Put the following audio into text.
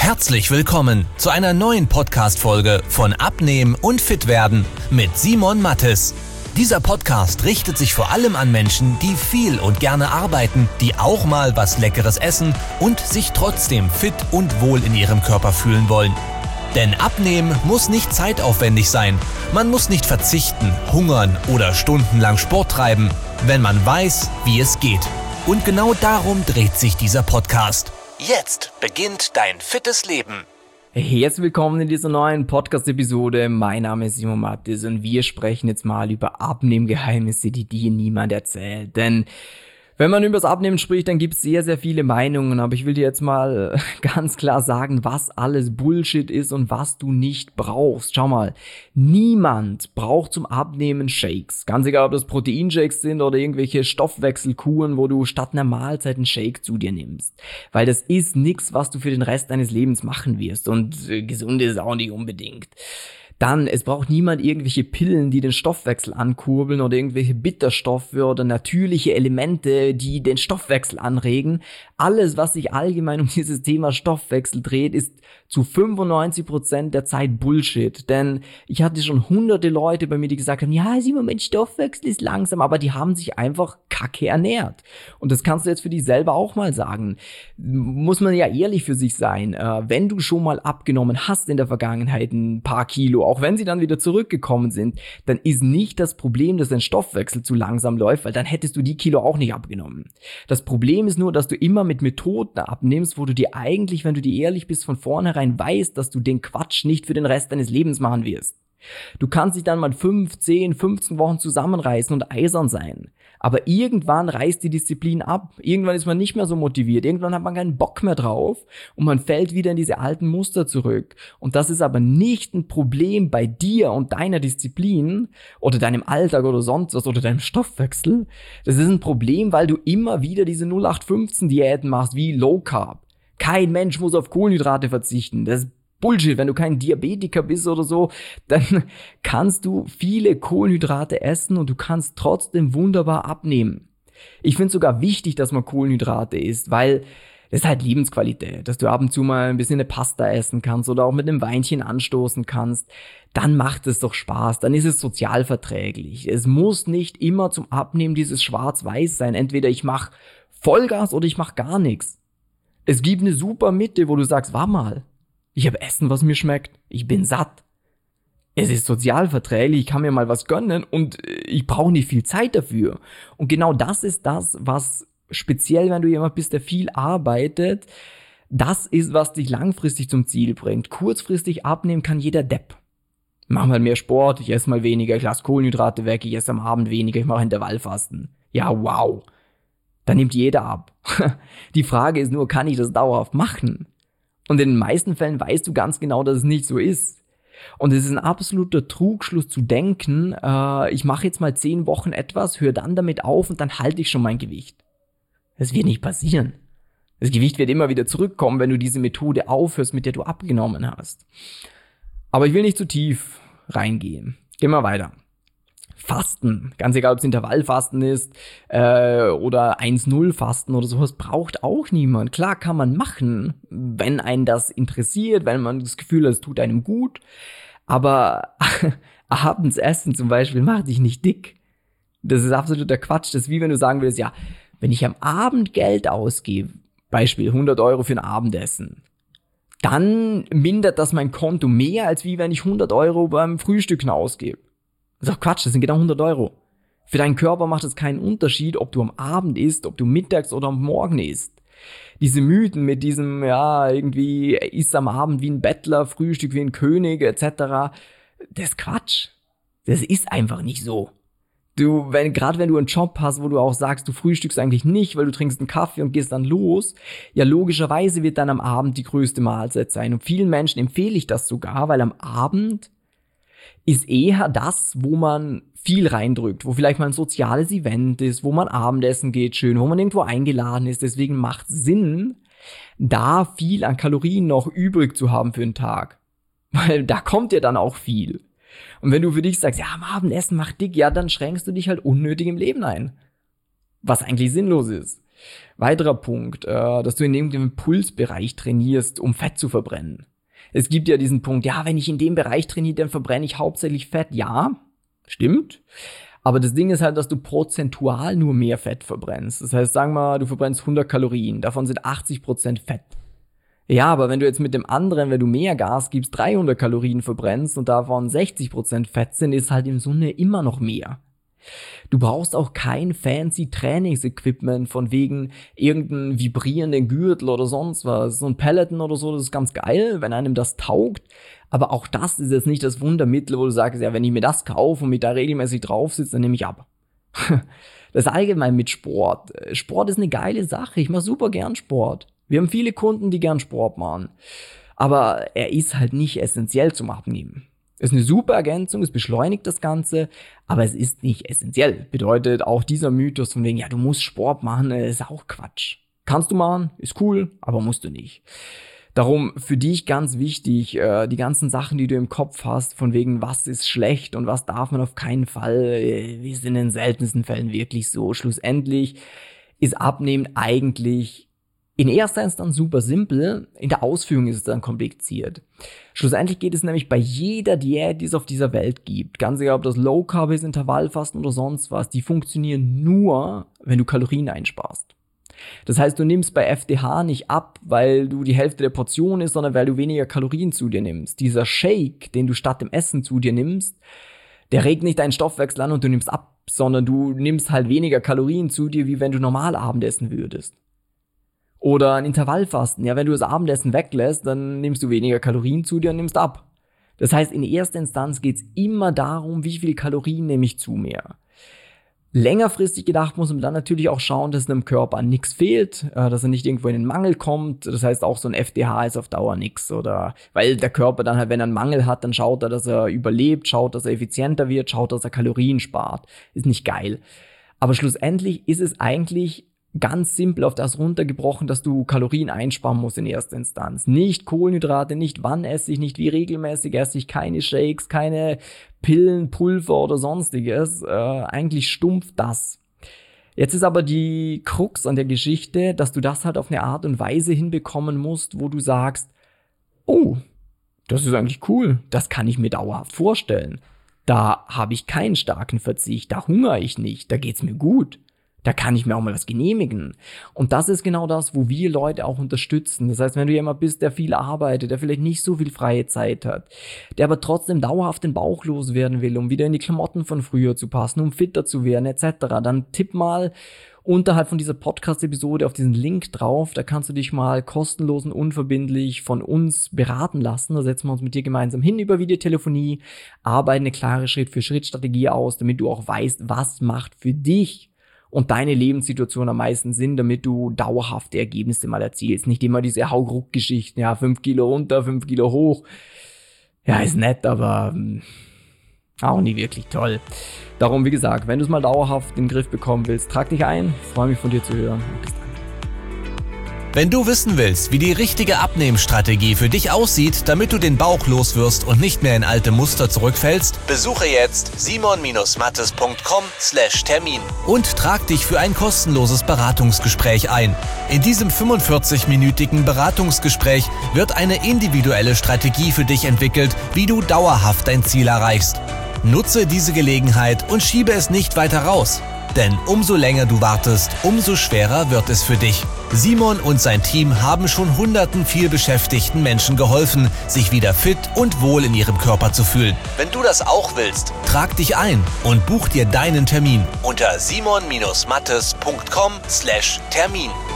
Herzlich willkommen zu einer neuen Podcast-Folge von Abnehmen und Fitwerden mit Simon Mattes. Dieser Podcast richtet sich vor allem an Menschen, die viel und gerne arbeiten, die auch mal was Leckeres essen und sich trotzdem fit und wohl in ihrem Körper fühlen wollen. Denn Abnehmen muss nicht zeitaufwendig sein. Man muss nicht verzichten, hungern oder stundenlang Sport treiben, wenn man weiß, wie es geht. Und genau darum dreht sich dieser Podcast. Jetzt beginnt dein fittes Leben. Herzlich willkommen in dieser neuen Podcast-Episode. Mein Name ist Simon Mattes und wir sprechen jetzt mal über Abnehmgeheimnisse, die dir niemand erzählt. Denn wenn man über das Abnehmen spricht, dann gibt es sehr, sehr viele Meinungen, aber ich will dir jetzt mal ganz klar sagen, was alles Bullshit ist und was du nicht brauchst. Schau mal, niemand braucht zum Abnehmen Shakes. Ganz egal, ob das Proteinshakes sind oder irgendwelche Stoffwechselkuren, wo du statt einer Mahlzeit einen Shake zu dir nimmst. Weil das ist nichts, was du für den Rest deines Lebens machen wirst und gesund ist auch nicht unbedingt. Dann, es braucht niemand irgendwelche Pillen, die den Stoffwechsel ankurbeln oder irgendwelche Bitterstoffe oder natürliche Elemente, die den Stoffwechsel anregen. Alles, was sich allgemein um dieses Thema Stoffwechsel dreht, ist zu 95% der Zeit Bullshit. Denn ich hatte schon hunderte Leute bei mir, die gesagt haben, ja, Simon, mein Stoffwechsel ist langsam, aber die haben sich einfach kacke ernährt. Und das kannst du jetzt für dich selber auch mal sagen. Muss man ja ehrlich für sich sein. Wenn du schon mal abgenommen hast in der Vergangenheit ein paar Kilo, auch wenn sie dann wieder zurückgekommen sind, dann ist nicht das Problem, dass dein Stoffwechsel zu langsam läuft, weil dann hättest du die Kilo auch nicht abgenommen. Das Problem ist nur, dass du immer mit Methoden abnimmst, wo du dir eigentlich, wenn du dir ehrlich bist, von vornherein weißt, dass du den Quatsch nicht für den Rest deines Lebens machen wirst. Du kannst dich dann mal 5, 10, 15 Wochen zusammenreißen und eisern sein. Aber irgendwann reißt die Disziplin ab. Irgendwann ist man nicht mehr so motiviert. Irgendwann hat man keinen Bock mehr drauf und man fällt wieder in diese alten Muster zurück. Und das ist aber nicht ein Problem bei dir und deiner Disziplin oder deinem Alltag oder sonst was oder deinem Stoffwechsel. Das ist ein Problem, weil du immer wieder diese 0815-Diäten machst wie Low Carb. Kein Mensch muss auf Kohlenhydrate verzichten. Das ist Bullshit. Wenn du kein Diabetiker bist oder so, dann kannst du viele Kohlenhydrate essen und du kannst trotzdem wunderbar abnehmen. Ich finde es sogar wichtig, dass man Kohlenhydrate isst, weil das ist halt Lebensqualität, dass du ab und zu mal ein bisschen eine Pasta essen kannst oder auch mit einem Weinchen anstoßen kannst. Dann macht es doch Spaß, dann ist es sozialverträglich. Es muss nicht immer zum Abnehmen dieses Schwarz-Weiß sein. Entweder ich mache Vollgas oder ich mache gar nichts. Es gibt eine super Mitte, wo du sagst, warte mal, ich habe Essen, was mir schmeckt. Ich bin satt. Es ist sozialverträglich, ich kann mir mal was gönnen und ich brauche nicht viel Zeit dafür. Und genau das ist das, was speziell, wenn du jemand bist, der viel arbeitet, das ist, was dich langfristig zum Ziel bringt. Kurzfristig abnehmen kann jeder Depp. Mach mal mehr Sport, ich esse mal weniger, ich lasse Kohlenhydrate weg, ich esse am Abend weniger, ich mache Intervallfasten. Ja, wow. Da nimmt jeder ab. Die Frage ist nur, kann ich das dauerhaft machen? Und in den meisten Fällen weißt du ganz genau, dass es nicht so ist. Und es ist ein absoluter Trugschluss zu denken, ich mache jetzt mal 10 Wochen etwas, höre dann damit auf und dann halte ich schon mein Gewicht. Das wird nicht passieren. Das Gewicht wird immer wieder zurückkommen, wenn du diese Methode aufhörst, mit der du abgenommen hast. Aber ich will nicht zu tief reingehen. Gehen wir weiter. Fasten, ganz egal, ob es Intervallfasten ist oder 1-0-Fasten oder sowas, braucht auch niemand. Klar kann man machen, wenn einen das interessiert, wenn man das Gefühl hat, es tut einem gut, aber abends essen zum Beispiel macht dich nicht dick. Das ist absoluter Quatsch. Das ist wie wenn du sagen würdest, ja, wenn ich am Abend Geld ausgebe, Beispiel 100 Euro für ein Abendessen, dann mindert das mein Konto mehr, als wie wenn ich 100 Euro beim Frühstücken ausgebe. Das ist doch Quatsch, das sind genau 100 Euro. Für deinen Körper macht es keinen Unterschied, ob du am Abend isst, ob du mittags oder am Morgen isst. Diese Mythen mit diesem, ja, irgendwie isst am Abend wie ein Bettler, Frühstück wie ein König, etc., das ist Quatsch. Das ist einfach nicht so. Gerade wenn du einen Job hast, wo du auch sagst, du frühstückst eigentlich nicht, weil du trinkst einen Kaffee und gehst dann los, ja, logischerweise wird dann am Abend die größte Mahlzeit sein. Und vielen Menschen empfehle ich das sogar, weil am Abend ist eher das, wo man viel reindrückt, wo vielleicht mal ein soziales Event ist, wo man Abendessen geht schön, wo man irgendwo eingeladen ist. Deswegen macht es Sinn, da viel an Kalorien noch übrig zu haben für den Tag. Weil da kommt ja dann auch viel. Und wenn du für dich sagst, ja, am Abendessen macht dick, ja, dann schränkst du dich halt unnötig im Leben ein. Was eigentlich sinnlos ist. Weiterer Punkt, dass du in dem Impulsbereich trainierst, um Fett zu verbrennen. Es gibt ja diesen Punkt, ja, wenn ich in dem Bereich trainiere, dann verbrenne ich hauptsächlich Fett. Ja, stimmt. Aber das Ding ist halt, dass du prozentual nur mehr Fett verbrennst. Das heißt, sagen wir mal, du verbrennst 100 Kalorien, davon sind 80% Fett. Ja, aber wenn du jetzt mit dem anderen, wenn du mehr Gas gibst, 300 Kalorien verbrennst und davon 60% Fett sind, ist halt im Sunne immer noch mehr. Du brauchst auch kein fancy Trainingsequipment von wegen irgendeinen vibrierenden Gürtel oder sonst was. So ein Peloton oder so, das ist ganz geil, wenn einem das taugt. Aber auch das ist jetzt nicht das Wundermittel, wo du sagst, ja, wenn ich mir das kaufe und mich da regelmäßig drauf sitze, dann nehme ich ab. Das ist allgemein mit Sport. Sport ist eine geile Sache. Ich mache super gern Sport. Wir haben viele Kunden, die gern Sport machen. Aber er ist halt nicht essentiell zum Abnehmen. Ist eine super Ergänzung, es beschleunigt das Ganze, aber es ist nicht essentiell. Bedeutet auch dieser Mythos von wegen, ja, du musst Sport machen, ist auch Quatsch. Kannst du machen, ist cool, aber musst du nicht. Darum für dich ganz wichtig, die ganzen Sachen, die du im Kopf hast, von wegen, was ist schlecht und was darf man auf keinen Fall, wir sind in den seltensten Fällen wirklich so. Schlussendlich ist Abnehmen eigentlich in erster Instanz super simpel, in der Ausführung ist es dann kompliziert. Schlussendlich geht es nämlich bei jeder Diät, die es auf dieser Welt gibt, ganz egal ob das Low Carb ist, Intervallfasten oder sonst was, die funktionieren nur, wenn du Kalorien einsparst. Das heißt, du nimmst bei FDH nicht ab, weil du die Hälfte der Portion isst, sondern weil du weniger Kalorien zu dir nimmst. Dieser Shake, den du statt dem Essen zu dir nimmst, der regt nicht deinen Stoffwechsel an und du nimmst ab, sondern du nimmst halt weniger Kalorien zu dir, wie wenn du normal Abendessen würdest. Oder ein Intervallfasten. Ja, wenn du das Abendessen weglässt, dann nimmst du weniger Kalorien zu dir und nimmst ab. Das heißt, in erster Instanz geht's immer darum, wie viel Kalorien nehme ich zu mir. Längerfristig gedacht muss man dann natürlich auch schauen, dass einem Körper an nichts fehlt, dass er nicht irgendwo in den Mangel kommt. Das heißt, auch so ein FDH ist auf Dauer nix. Oder weil der Körper dann halt, wenn er einen Mangel hat, dann schaut er, dass er überlebt, schaut, dass er effizienter wird, schaut, dass er Kalorien spart. Ist nicht geil. Aber schlussendlich ist es eigentlich ganz simpel auf das runtergebrochen, dass du Kalorien einsparen musst in erster Instanz. Nicht Kohlenhydrate, nicht wann esse ich, nicht wie regelmäßig esse ich, keine Shakes, keine Pillen, Pulver oder sonstiges. Eigentlich stumpf das. Jetzt ist aber die Krux an der Geschichte, dass du das halt auf eine Art und Weise hinbekommen musst, wo du sagst, oh, das ist eigentlich cool, das kann ich mir dauerhaft vorstellen. Da habe ich keinen starken Verzicht, da hungere ich nicht, da geht's mir gut. Da kann ich mir auch mal was genehmigen. Und das ist genau das, wo wir Leute auch unterstützen. Das heißt, wenn du jemand bist, der viel arbeitet, der vielleicht nicht so viel freie Zeit hat, der aber trotzdem dauerhaft den Bauch loswerden will, um wieder in die Klamotten von früher zu passen, um fitter zu werden, etc., dann tipp mal unterhalb von dieser Podcast-Episode auf diesen Link drauf. Da kannst du dich mal kostenlos und unverbindlich von uns beraten lassen. Da setzen wir uns mit dir gemeinsam hin über Videotelefonie, arbeiten eine klare Schritt-für-Schritt-Strategie aus, damit du auch weißt, was macht für dich und deine Lebenssituation am meisten Sinn, damit du dauerhafte Ergebnisse mal erzielst. Nicht immer diese Hauruck-Geschichten, ja, 5 Kilo runter, 5 Kilo hoch. Ja, ist nett, aber auch nie wirklich toll. Darum, wie gesagt, wenn du es mal dauerhaft in den Griff bekommen willst, trag dich ein. Ich freue mich von dir zu hören. Bis dann. Wenn du wissen willst, wie die richtige Abnehmstrategie für dich aussieht, damit du den Bauch loswirst und nicht mehr in alte Muster zurückfällst, besuche jetzt simon-mattes.com/Termin und trag dich für ein kostenloses Beratungsgespräch ein. In diesem 45-minütigen Beratungsgespräch wird eine individuelle Strategie für dich entwickelt, wie du dauerhaft dein Ziel erreichst. Nutze diese Gelegenheit und schiebe es nicht weiter raus. Denn umso länger du wartest, umso schwerer wird es für dich. Simon und sein Team haben schon hunderten vielbeschäftigten Menschen geholfen, sich wieder fit und wohl in ihrem Körper zu fühlen. Wenn du das auch willst, trag dich ein und buch dir deinen Termin unter simon-mattes.com/Termin.